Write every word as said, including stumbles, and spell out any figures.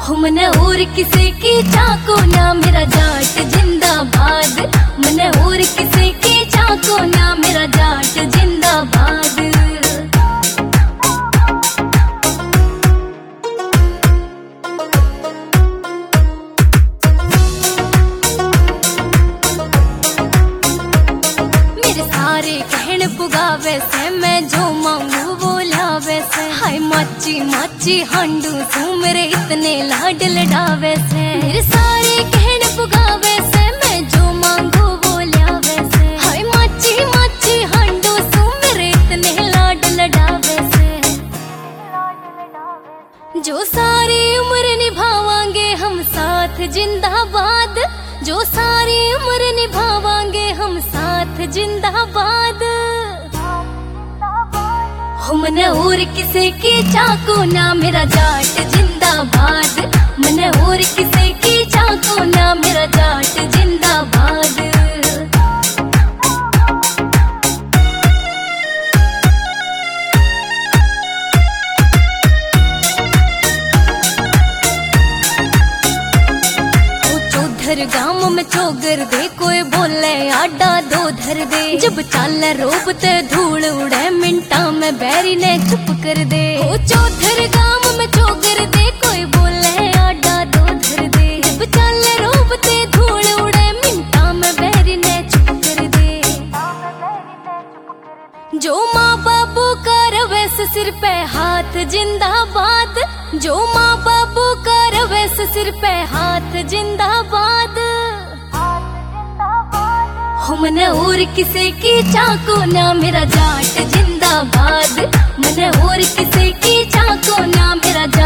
हो मन और किसी की चाको ना मेरा जाट जिंदाबाद। मन और किसी की चाको ना मेरा जाट जिंदाबाद। मेरे सारे कहन पुगावे से मैं जो मांगू वो लावे से। हाय माची माची हांडू तू मेरे इतने लाड लडावे से। मेरे सारे कहन पुगावे से मैं जो मांगू वो लावे से। हाय माची माची हांडू तू मेरे इतने लाड लडावे से। जो सारी उम्र निभावांगे हम साथ जिंदाबाद। जो सारी उम्र निभावांगे हम साथ जिंदाबाद। हो मन और किसी की चाको ना मेरा जाट जिंदाबाद। मन और किसी की चाको ना मेरा जाट जिंदाबाद। गांव में चोगर दे कोई बोले आडा दो धर दे। जब चाल रोब ते धूल उड़े मिंटा में बैरी ने चुप कर दे। ओ चौधर गांव में चोगर दे कोई बोले आडा दो धर दे। जब चाल रोब ते धूल उड़े मिंटा में बैरी ने चुप कर दे। जो माँ बाबू का रवेस सिर पे हाथ जिंदाबाद। जो माँ बाबू का रवेस सिर पे हाथ जिंदाबाद। हो मन और किसी की चाको ना मेरा जाट जिंदाबाद। मन और किसी की चाको ना मेरा जाट